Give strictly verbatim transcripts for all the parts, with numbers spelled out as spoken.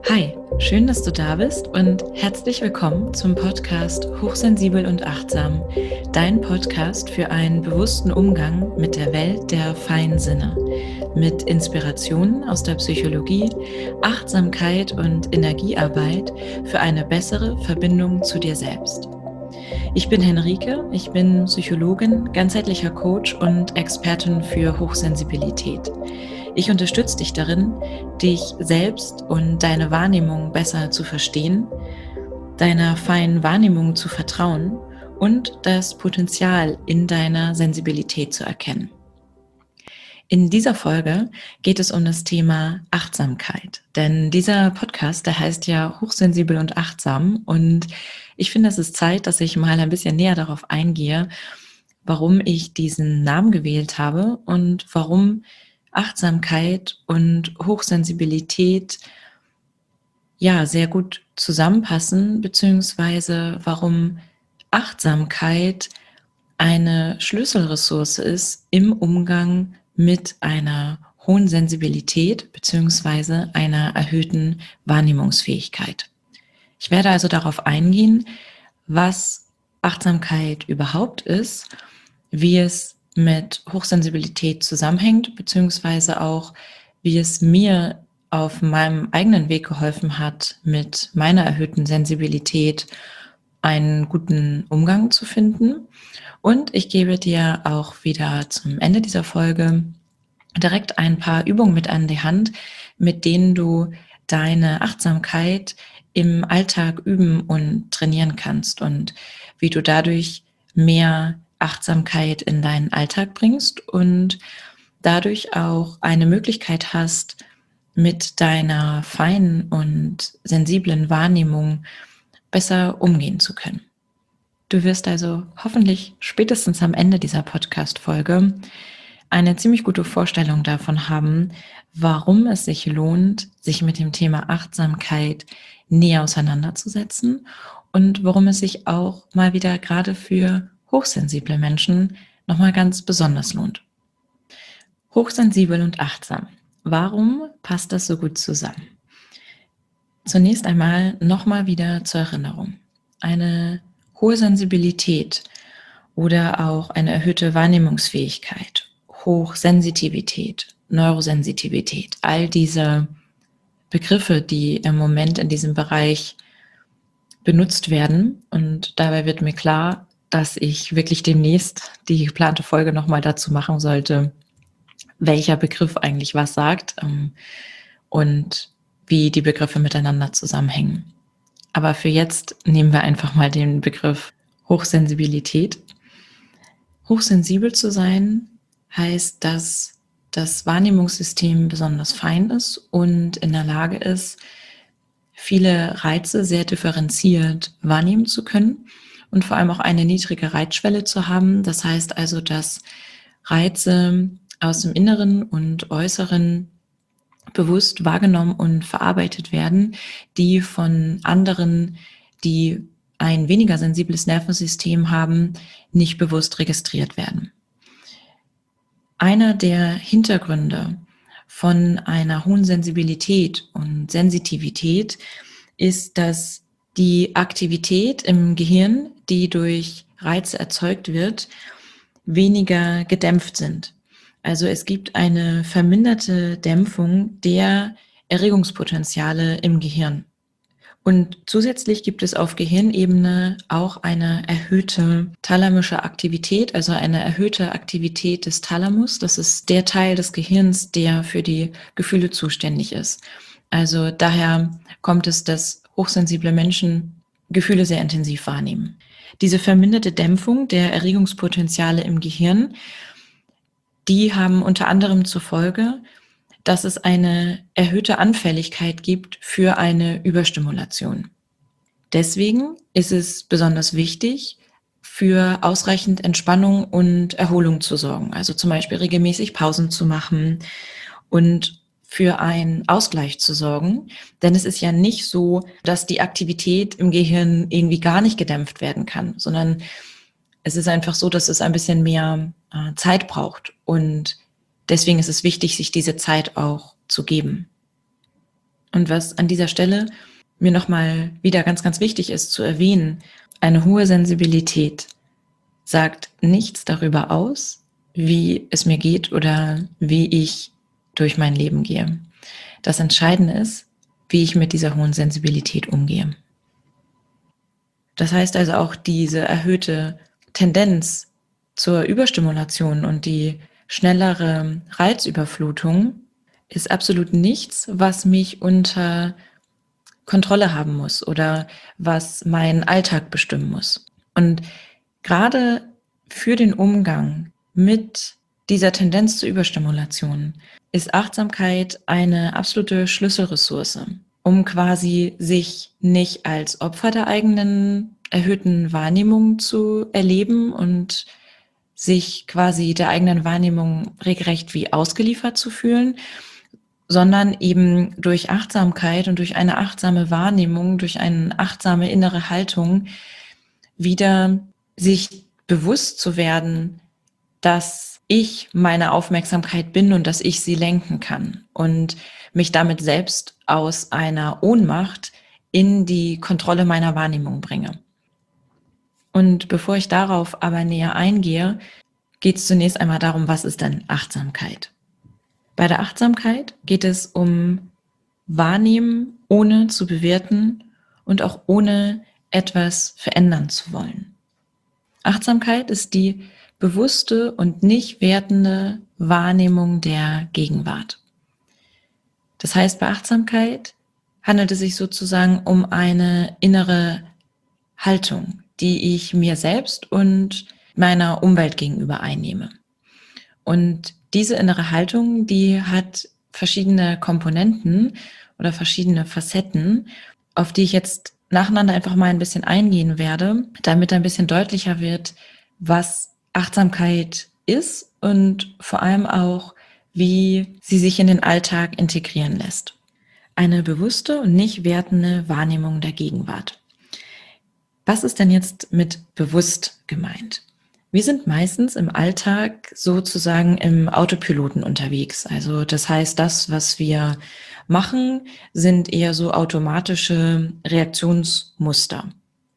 Hi, schön, dass du da bist und herzlich willkommen zum Podcast Hochsensibel und Achtsam, dein Podcast für einen bewussten Umgang mit der Welt der feinen Sinne, mit Inspirationen aus der Psychologie, Achtsamkeit und Energiearbeit für eine bessere Verbindung zu dir selbst. Ich bin Henrike, ich bin Psychologin, ganzheitlicher Coach und Expertin für Hochsensibilität. Ich unterstütze dich darin, dich selbst und deine Wahrnehmung besser zu verstehen, deiner feinen Wahrnehmung zu vertrauen und das Potenzial in deiner Sensibilität zu erkennen. In dieser Folge geht es um das Thema Achtsamkeit, denn dieser Podcast, der heißt ja Hochsensibel und Achtsam, und ich finde, es ist Zeit, dass ich mal ein bisschen näher darauf eingehe, warum ich diesen Namen gewählt habe und warum Achtsamkeit und Hochsensibilität ja sehr gut zusammenpassen, beziehungsweise warum Achtsamkeit eine Schlüsselressource ist im Umgang mit einer hohen Sensibilität beziehungsweise einer erhöhten Wahrnehmungsfähigkeit. Ich werde also darauf eingehen, was Achtsamkeit überhaupt ist, wie es mit Hochsensibilität zusammenhängt, beziehungsweise auch, wie es mir auf meinem eigenen Weg geholfen hat, mit meiner erhöhten Sensibilität einen guten Umgang zu finden. Und ich gebe dir auch wieder zum Ende dieser Folge direkt ein paar Übungen mit an die Hand, mit denen du deine Achtsamkeit im Alltag üben und trainieren kannst und wie du dadurch mehr Achtsamkeit in deinen Alltag bringst und dadurch auch eine Möglichkeit hast, mit deiner feinen und sensiblen Wahrnehmung besser umgehen zu können. Du wirst also hoffentlich spätestens am Ende dieser Podcast-Folge eine ziemlich gute Vorstellung davon haben, warum es sich lohnt, sich mit dem Thema Achtsamkeit näher auseinanderzusetzen und warum es sich auch mal wieder gerade für hochsensible Menschen nochmal ganz besonders lohnt. Hochsensibel und achtsam. Warum passt das so gut zusammen? Zunächst einmal nochmal wieder zur Erinnerung. Eine hohe Sensibilität oder auch eine erhöhte Wahrnehmungsfähigkeit, Hochsensitivität, Neurosensitivität, all diese Begriffe, die im Moment in diesem Bereich benutzt werden. Und dabei wird mir klar, dass ich wirklich demnächst die geplante Folge nochmal dazu machen sollte, welcher Begriff eigentlich was sagt und wie die Begriffe miteinander zusammenhängen. Aber für jetzt nehmen wir einfach mal den Begriff Hochsensibilität. Hochsensibel zu sein heißt, dass das Wahrnehmungssystem besonders fein ist und in der Lage ist, viele Reize sehr differenziert wahrnehmen zu können und vor allem auch eine niedrige Reizschwelle zu haben. Das heißt also, dass Reize aus dem Inneren und Äußeren bewusst wahrgenommen und verarbeitet werden, die von anderen, die ein weniger sensibles Nervensystem haben, nicht bewusst registriert werden. Einer der Hintergründe von einer hohen Sensibilität und Sensitivität ist, dass die Aktivität im Gehirn, die durch Reize erzeugt wird, weniger gedämpft sind. Also es gibt eine verminderte Dämpfung der Erregungspotenziale im Gehirn. Und zusätzlich gibt es auf Gehirnebene auch eine erhöhte thalamische Aktivität, also eine erhöhte Aktivität des Thalamus. Das ist der Teil des Gehirns, der für die Gefühle zuständig ist. Also daher kommt es, dass hochsensible Menschen Gefühle sehr intensiv wahrnehmen. Diese verminderte Dämpfung der Erregungspotenziale im Gehirn, die haben unter anderem zur Folge, dass es eine erhöhte Anfälligkeit gibt für eine Überstimulation. Deswegen ist es besonders wichtig, für ausreichend Entspannung und Erholung zu sorgen. Also zum Beispiel regelmäßig Pausen zu machen und für einen Ausgleich zu sorgen. Denn es ist ja nicht so, dass die Aktivität im Gehirn irgendwie gar nicht gedämpft werden kann, sondern es ist einfach so, dass es ein bisschen mehr äh, Zeit braucht. Und deswegen ist es wichtig, sich diese Zeit auch zu geben. Und was an dieser Stelle mir nochmal wieder ganz, ganz wichtig ist zu erwähnen, eine hohe Sensibilität sagt nichts darüber aus, wie es mir geht oder wie ich durch mein Leben gehe. Das Entscheidende ist, wie ich mit dieser hohen Sensibilität umgehe. Das heißt also auch diese erhöhte Tendenz zur Überstimulation und die schnellere Reizüberflutung ist absolut nichts, was mich unter Kontrolle haben muss oder was meinen Alltag bestimmen muss. Und gerade für den Umgang mit dieser Tendenz zur Überstimulation ist Achtsamkeit eine absolute Schlüsselressource, um quasi sich nicht als Opfer der eigenen erhöhten Wahrnehmung zu erleben und sich quasi der eigenen Wahrnehmung regelrecht wie ausgeliefert zu fühlen, sondern eben durch Achtsamkeit und durch eine achtsame Wahrnehmung, durch eine achtsame innere Haltung wieder sich bewusst zu werden, dass ich meine Aufmerksamkeit bin und dass ich sie lenken kann und mich damit selbst aus einer Ohnmacht in die Kontrolle meiner Wahrnehmung bringe. Und bevor ich darauf aber näher eingehe, geht es zunächst einmal darum, was ist denn Achtsamkeit? Bei der Achtsamkeit geht es um Wahrnehmen, ohne zu bewerten und auch ohne etwas verändern zu wollen. Achtsamkeit ist die bewusste und nicht wertende Wahrnehmung der Gegenwart. Das heißt, bei Achtsamkeit handelt es sich sozusagen um eine innere Haltung, die ich mir selbst und meiner Umwelt gegenüber einnehme. Und diese innere Haltung, die hat verschiedene Komponenten oder verschiedene Facetten, auf die ich jetzt nacheinander einfach mal ein bisschen eingehen werde, damit ein bisschen deutlicher wird, was Achtsamkeit ist und vor allem auch, wie sie sich in den Alltag integrieren lässt. Eine bewusste und nicht wertende Wahrnehmung der Gegenwart. Was ist denn jetzt mit bewusst gemeint? Wir sind meistens im Alltag sozusagen im Autopiloten unterwegs. Also das heißt, das, was wir machen, sind eher so automatische Reaktionsmuster.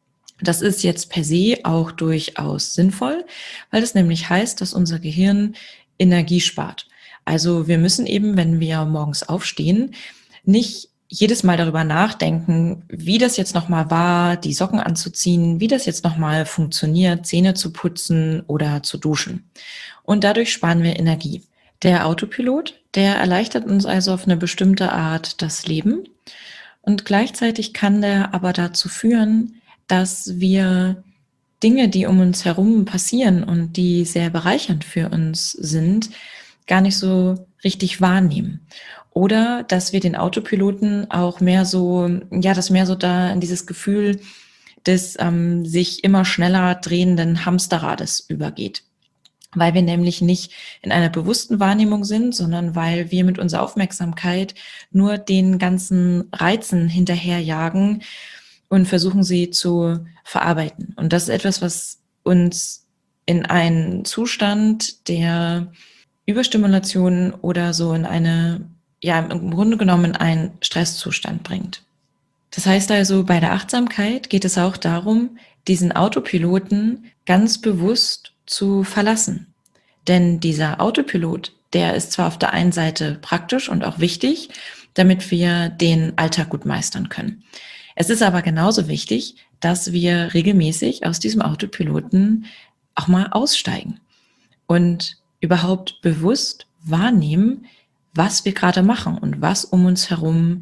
Das ist jetzt per se auch durchaus sinnvoll, weil das nämlich heißt, dass unser Gehirn Energie spart. Also wir müssen eben, wenn wir morgens aufstehen, nicht jedes Mal darüber nachdenken, wie das jetzt nochmal war, die Socken anzuziehen, wie das jetzt nochmal funktioniert, Zähne zu putzen oder zu duschen. Und dadurch sparen wir Energie. Der Autopilot, der erleichtert uns also auf eine bestimmte Art das Leben. Und gleichzeitig kann der aber dazu führen, dass wir Dinge, die um uns herum passieren und die sehr bereichernd für uns sind, gar nicht so richtig wahrnehmen. Oder dass wir den Autopiloten auch mehr so, ja, das mehr so da in dieses Gefühl des ähm, sich immer schneller drehenden Hamsterrades übergeht. Weil wir nämlich nicht in einer bewussten Wahrnehmung sind, sondern weil wir mit unserer Aufmerksamkeit nur den ganzen Reizen hinterherjagen und versuchen, sie zu verarbeiten. Und das ist etwas, was uns in einen Zustand der Überstimulation oder so in eine, ja, im Grunde genommen einen Stresszustand bringt. Das heißt also, bei der Achtsamkeit geht es auch darum, diesen Autopiloten ganz bewusst zu verlassen. Denn dieser Autopilot, der ist zwar auf der einen Seite praktisch und auch wichtig, damit wir den Alltag gut meistern können. Es ist aber genauso wichtig, dass wir regelmäßig aus diesem Autopiloten auch mal aussteigen und überhaupt bewusst wahrnehmen, was wir gerade machen und was um uns herum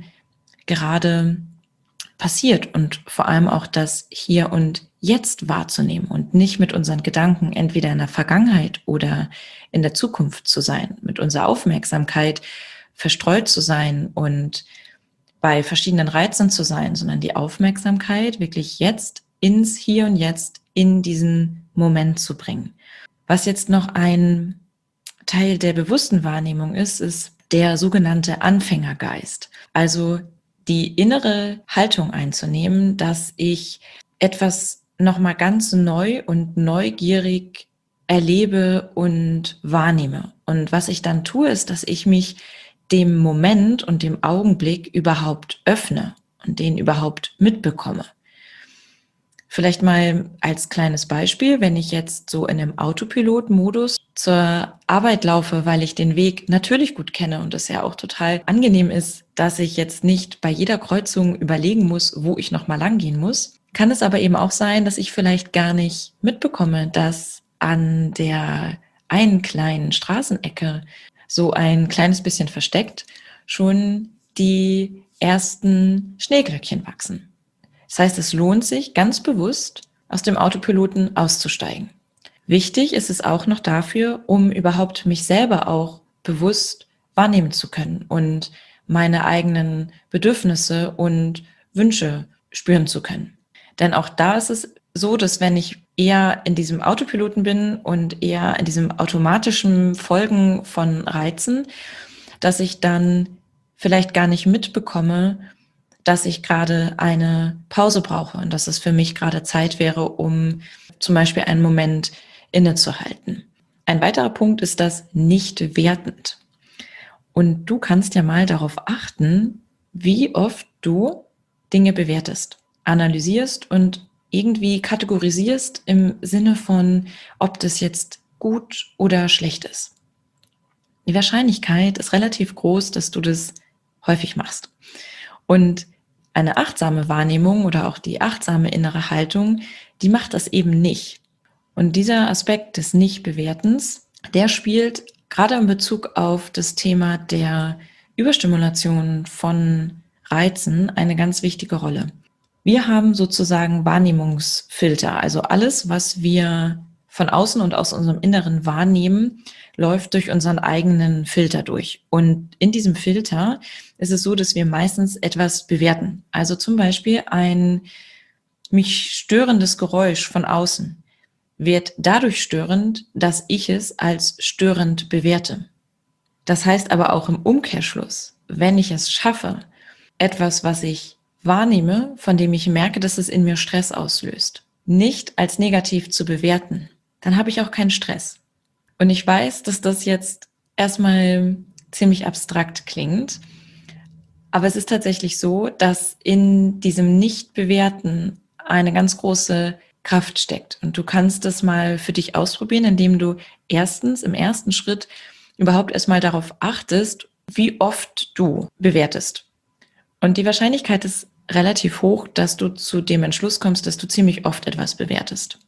gerade passiert und vor allem auch das Hier und Jetzt wahrzunehmen und nicht mit unseren Gedanken entweder in der Vergangenheit oder in der Zukunft zu sein, mit unserer Aufmerksamkeit verstreut zu sein und bei verschiedenen Reizen zu sein, sondern die Aufmerksamkeit wirklich jetzt ins Hier und Jetzt in diesen Moment zu bringen. Was jetzt noch ein Teil der bewussten Wahrnehmung ist, ist der sogenannte Anfängergeist. Also die innere Haltung einzunehmen, dass ich etwas nochmal ganz neu und neugierig erlebe und wahrnehme. Und was ich dann tue, ist, dass ich mich dem Moment und dem Augenblick überhaupt öffne und den überhaupt mitbekomme. Vielleicht mal als kleines Beispiel, wenn ich jetzt so in einem Autopilot-Modus zur Arbeit laufe, weil ich den Weg natürlich gut kenne und es ja auch total angenehm ist, dass ich jetzt nicht bei jeder Kreuzung überlegen muss, wo ich nochmal lang gehen muss, kann es aber eben auch sein, dass ich vielleicht gar nicht mitbekomme, dass an der einen kleinen Straßenecke so ein kleines bisschen versteckt schon die ersten Schneeglöckchen wachsen. Das heißt, es lohnt sich ganz bewusst, aus dem Autopiloten auszusteigen. Wichtig ist es auch noch dafür, um überhaupt mich selber auch bewusst wahrnehmen zu können und meine eigenen Bedürfnisse und Wünsche spüren zu können. Denn auch da ist es so, dass wenn ich eher in diesem Autopiloten bin und eher in diesem automatischen Folgen von Reizen, dass ich dann vielleicht gar nicht mitbekomme, dass ich gerade eine Pause brauche und dass es für mich gerade Zeit wäre, um zum Beispiel einen Moment innezuhalten. Ein weiterer Punkt ist das nicht wertend. Und du kannst ja mal darauf achten, wie oft du Dinge bewertest, analysierst und irgendwie kategorisierst im Sinne von, ob das jetzt gut oder schlecht ist. Die Wahrscheinlichkeit ist relativ groß, dass du das häufig machst. Und eine achtsame Wahrnehmung oder auch die achtsame innere Haltung, die macht das eben nicht. Und dieser Aspekt des Nicht-Bewertens, der spielt gerade in Bezug auf das Thema der Überstimulation von Reizen eine ganz wichtige Rolle. Wir haben sozusagen Wahrnehmungsfilter, also alles, was wir von außen und aus unserem Inneren wahrnehmen, läuft durch unseren eigenen Filter durch. Und in diesem Filter ist es so, dass wir meistens etwas bewerten. Also zum Beispiel ein mich störendes Geräusch von außen wird dadurch störend, dass ich es als störend bewerte. Das heißt aber auch im Umkehrschluss, wenn ich es schaffe, etwas, was ich wahrnehme, von dem ich merke, dass es in mir Stress auslöst, nicht als negativ zu bewerten, dann habe ich auch keinen Stress. Und ich weiß, dass das jetzt erstmal ziemlich abstrakt klingt, aber es ist tatsächlich so, dass in diesem Nicht-Bewerten eine ganz große Kraft steckt. Und du kannst das mal für dich ausprobieren, indem du erstens im ersten Schritt überhaupt erstmal darauf achtest, wie oft du bewertest. Und die Wahrscheinlichkeit ist relativ hoch, dass du zu dem Entschluss kommst, dass du ziemlich oft etwas bewertest.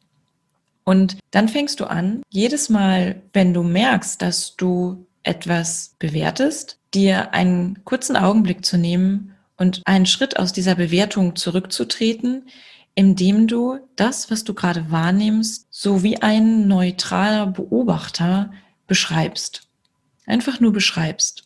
Und dann fängst du an, jedes Mal, wenn du merkst, dass du etwas bewertest, dir einen kurzen Augenblick zu nehmen und einen Schritt aus dieser Bewertung zurückzutreten, indem du das, was du gerade wahrnimmst, so wie ein neutraler Beobachter beschreibst. Einfach nur beschreibst.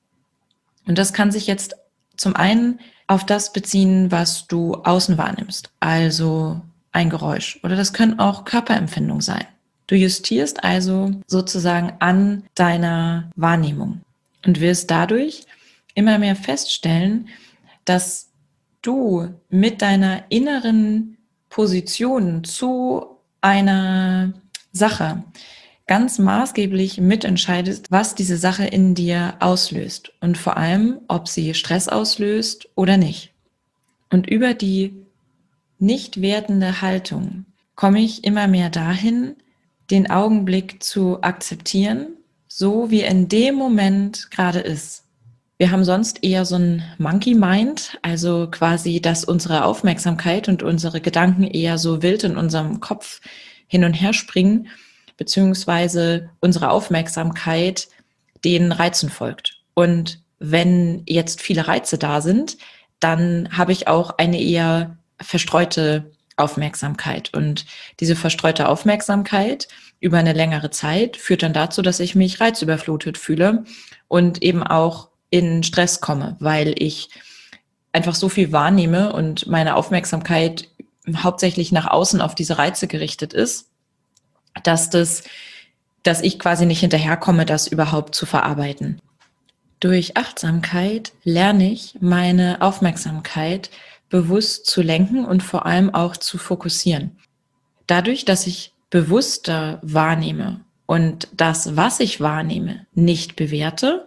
Und das kann sich jetzt zum einen auf das beziehen, was du außen wahrnimmst, also ein Geräusch. Oder das können auch Körperempfindungen sein. Du justierst also sozusagen an deiner Wahrnehmung und wirst dadurch immer mehr feststellen, dass du mit deiner inneren Position zu einer Sache ganz maßgeblich mitentscheidest, was diese Sache in dir auslöst und vor allem, ob sie Stress auslöst oder nicht. Und über die nicht wertende Haltung komme ich immer mehr dahin, den Augenblick zu akzeptieren, so wie er in dem Moment gerade ist. Wir haben sonst eher so ein Monkey Mind, also quasi, dass unsere Aufmerksamkeit und unsere Gedanken eher so wild in unserem Kopf hin und her springen, beziehungsweise unsere Aufmerksamkeit den Reizen folgt. Und wenn jetzt viele Reize da sind, dann habe ich auch eine eher verstreute Aufmerksamkeit. Und diese verstreute Aufmerksamkeit über eine längere Zeit führt dann dazu, dass ich mich reizüberflutet fühle und eben auch in Stress komme, weil ich einfach so viel wahrnehme und meine Aufmerksamkeit hauptsächlich nach außen auf diese Reize gerichtet ist, dass das, dass ich quasi nicht hinterherkomme, das überhaupt zu verarbeiten. Durch Achtsamkeit lerne ich, meine Aufmerksamkeit bewusst zu lenken und vor allem auch zu fokussieren. Dadurch, dass ich bewusster wahrnehme und das, was ich wahrnehme, nicht bewerte,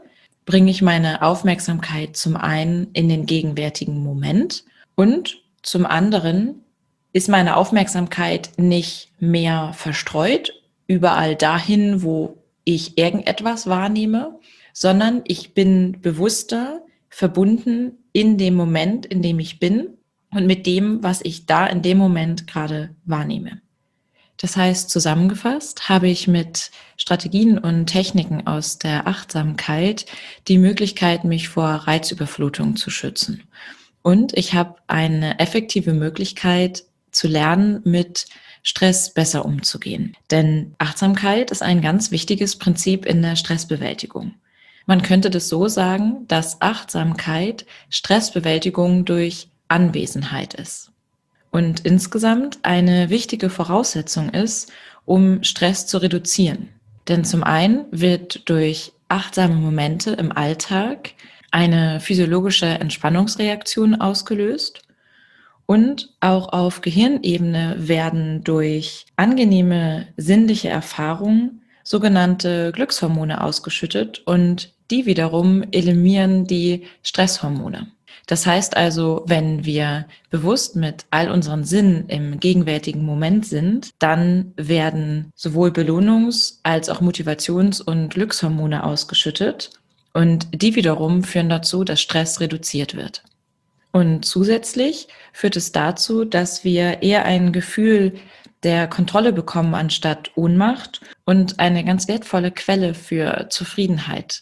bringe ich meine Aufmerksamkeit zum einen in den gegenwärtigen Moment und zum anderen ist meine Aufmerksamkeit nicht mehr verstreut überall dahin, wo ich irgendetwas wahrnehme, sondern ich bin bewusster verbunden in dem Moment, in dem ich bin und mit dem, was ich da in dem Moment gerade wahrnehme. Das heißt, zusammengefasst habe ich mit Strategien und Techniken aus der Achtsamkeit die Möglichkeit, mich vor Reizüberflutung zu schützen. Und ich habe eine effektive Möglichkeit zu lernen, mit Stress besser umzugehen. Denn Achtsamkeit ist ein ganz wichtiges Prinzip in der Stressbewältigung. Man könnte das so sagen, dass Achtsamkeit Stressbewältigung durch Anwesenheit ist. Und insgesamt eine wichtige Voraussetzung ist, um Stress zu reduzieren. Denn zum einen wird durch achtsame Momente im Alltag eine physiologische Entspannungsreaktion ausgelöst und auch auf Gehirnebene werden durch angenehme sinnliche Erfahrungen sogenannte Glückshormone ausgeschüttet und die wiederum eliminieren die Stresshormone. Das heißt also, wenn wir bewusst mit all unseren Sinnen im gegenwärtigen Moment sind, dann werden sowohl Belohnungs- als auch Motivations- und Glückshormone ausgeschüttet und die wiederum führen dazu, dass Stress reduziert wird. Und zusätzlich führt es dazu, dass wir eher ein Gefühl der Kontrolle bekommen anstatt Ohnmacht und eine ganz wertvolle Quelle für Zufriedenheit.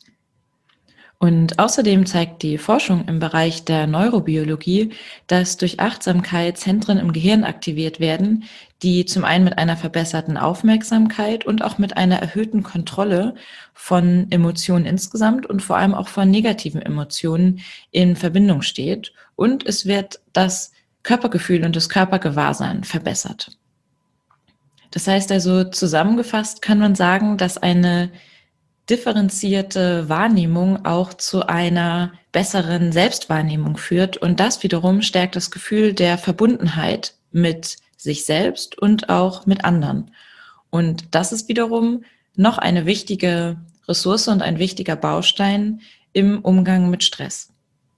Und außerdem zeigt die Forschung im Bereich der Neurobiologie, dass durch Achtsamkeit Zentren im Gehirn aktiviert werden, die zum einen mit einer verbesserten Aufmerksamkeit und auch mit einer erhöhten Kontrolle von Emotionen insgesamt und vor allem auch von negativen Emotionen in Verbindung steht. Und es wird das Körpergefühl und das Körpergewahrsein verbessert. Das heißt also, zusammengefasst kann man sagen, dass eine differenzierte Wahrnehmung auch zu einer besseren Selbstwahrnehmung führt und das wiederum stärkt das Gefühl der Verbundenheit mit sich selbst und auch mit anderen. Und das ist wiederum noch eine wichtige Ressource und ein wichtiger Baustein im Umgang mit Stress.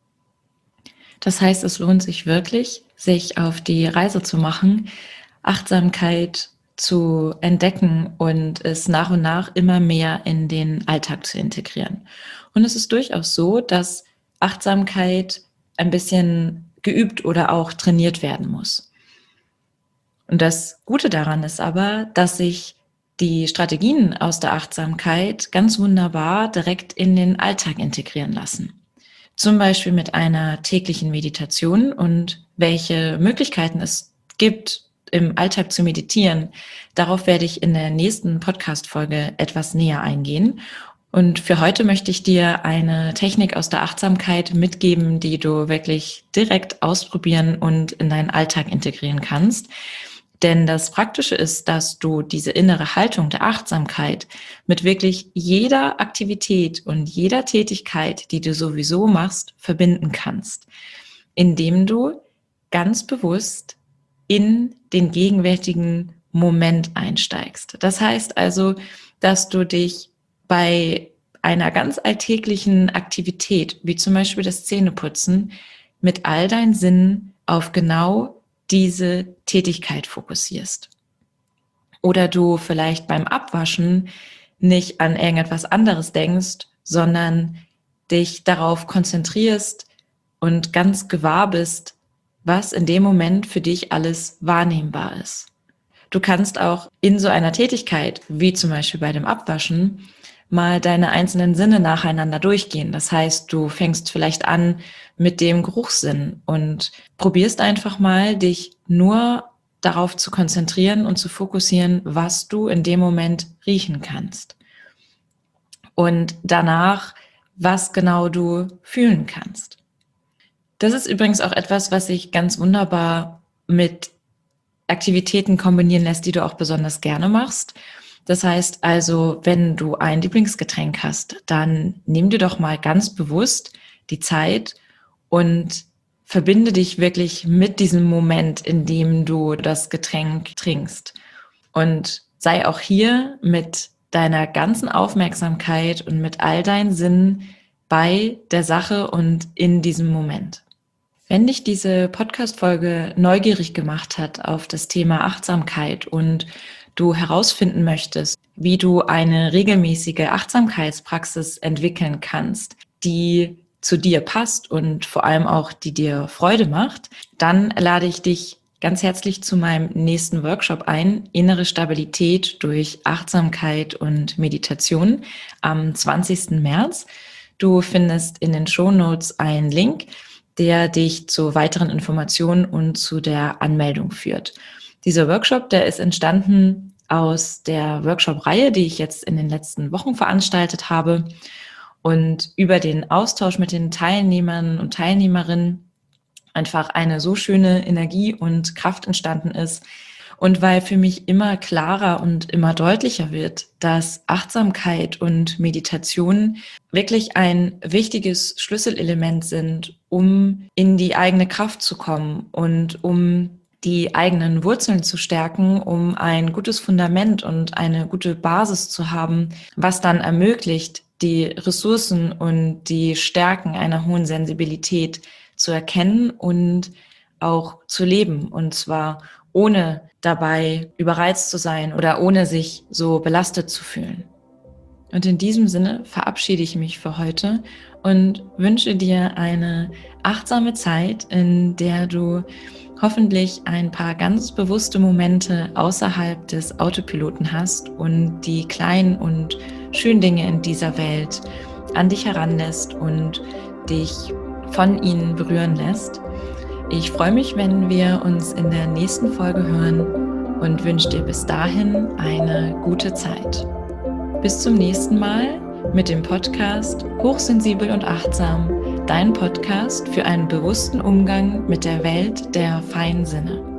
Das heißt, es lohnt sich wirklich, sich auf die Reise zu machen, Achtsamkeit zu entdecken und es nach und nach immer mehr in den Alltag zu integrieren. Und es ist durchaus so, dass Achtsamkeit ein bisschen geübt oder auch trainiert werden muss. Und das Gute daran ist aber, sich sich die Strategien aus der Achtsamkeit ganz wunderbar direkt in den Alltag integrieren lassen. Zum Beispiel mit einer täglichen Meditation und welche Möglichkeiten es gibt, im Alltag zu meditieren. Darauf werde ich in der nächsten Podcast-Folge etwas näher eingehen. Und für heute möchte ich dir eine Technik aus der Achtsamkeit mitgeben, die du wirklich direkt ausprobieren und in deinen Alltag integrieren kannst. Denn das Praktische ist, dass du diese innere Haltung der Achtsamkeit mit wirklich jeder Aktivität und jeder Tätigkeit, die du sowieso machst, verbinden kannst, indem du ganz bewusst in den gegenwärtigen Moment einsteigst. Das heißt also, dass du dich bei einer ganz alltäglichen Aktivität, wie zum Beispiel das Zähneputzen, mit all deinen Sinnen auf genau diese Tätigkeit fokussierst. Oder du vielleicht beim Abwaschen nicht an irgendetwas anderes denkst, sondern dich darauf konzentrierst und ganz gewahr bist, was in dem Moment für dich alles wahrnehmbar ist. Du kannst auch in so einer Tätigkeit, wie zum Beispiel bei dem Abwaschen, mal deine einzelnen Sinne nacheinander durchgehen. Das heißt, du fängst vielleicht an mit dem Geruchssinn und probierst einfach mal, dich nur darauf zu konzentrieren und zu fokussieren, was du in dem Moment riechen kannst. Und danach, was genau du fühlen kannst. Das ist übrigens auch etwas, was sich ganz wunderbar mit Aktivitäten kombinieren lässt, die du auch besonders gerne machst. Das heißt also, wenn du ein Lieblingsgetränk hast, dann nimm dir doch mal ganz bewusst die Zeit und verbinde dich wirklich mit diesem Moment, in dem du das Getränk trinkst. Und sei auch hier mit deiner ganzen Aufmerksamkeit und mit all deinen Sinnen bei der Sache und in diesem Moment. Wenn dich diese Podcast-Folge neugierig gemacht hat auf das Thema Achtsamkeit und du herausfinden möchtest, wie du eine regelmäßige Achtsamkeitspraxis entwickeln kannst, die zu dir passt und vor allem auch die dir Freude macht, dann lade ich dich ganz herzlich zu meinem nächsten Workshop ein, Innere Stabilität durch Achtsamkeit und Meditation am zwanzigsten März. Du findest in den Shownotes einen Link, der dich zu weiteren Informationen und zu der Anmeldung führt. Dieser Workshop, der ist entstanden aus der Workshop-Reihe, die ich jetzt in den letzten Wochen veranstaltet habe und über den Austausch mit den Teilnehmern und Teilnehmerinnen einfach eine so schöne Energie und Kraft entstanden ist. Und weil für mich immer klarer und immer deutlicher wird, dass Achtsamkeit und Meditation wirklich ein wichtiges Schlüsselelement sind, um in die eigene Kraft zu kommen und um die eigenen Wurzeln zu stärken, um ein gutes Fundament und eine gute Basis zu haben, was dann ermöglicht, die Ressourcen und die Stärken einer hohen Sensibilität zu erkennen und auch zu leben, und zwar ohne dabei überreizt zu sein oder ohne sich so belastet zu fühlen. Und in diesem Sinne verabschiede ich mich für heute und wünsche dir eine achtsame Zeit, in der du hoffentlich ein paar ganz bewusste Momente außerhalb des Autopiloten hast und die kleinen und schönen Dinge in dieser Welt an dich heranlässt und dich von ihnen berühren lässt. Ich freue mich, wenn wir uns in der nächsten Folge hören und wünsche dir bis dahin eine gute Zeit. Bis zum nächsten Mal mit dem Podcast Hochsensibel und Achtsam, dein Podcast für einen bewussten Umgang mit der Welt der feinen Sinne.